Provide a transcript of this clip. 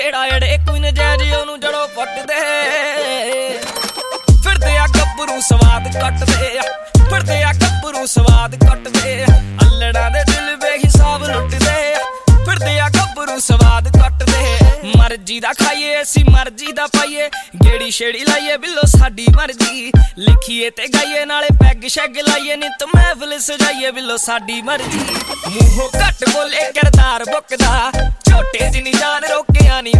टेढ़ा एड़े कोई नजायज ओनू जड़ों पटदे फिरदे आ गब्बरू स्वाद कटदे फिरदे आ गब्बरू स्वाद कटदे अल्लड़ा दे दिल बेहिसाब लुटदे फिरदे आ गब्बरू स्वाद कटदे मर्जी दा खाइए असी मर्जी दा पाइए गेड़ी छेड़ी लाइए बिल्लो साडी मर्जी लिखिए ते गाइए नाले पैग शैग लाइए नित महफिल सजाइए बिल्लो साडी मर्जी मूहों घट बोले किरदार बुकदा झोटे जिनी जान रोकिया नी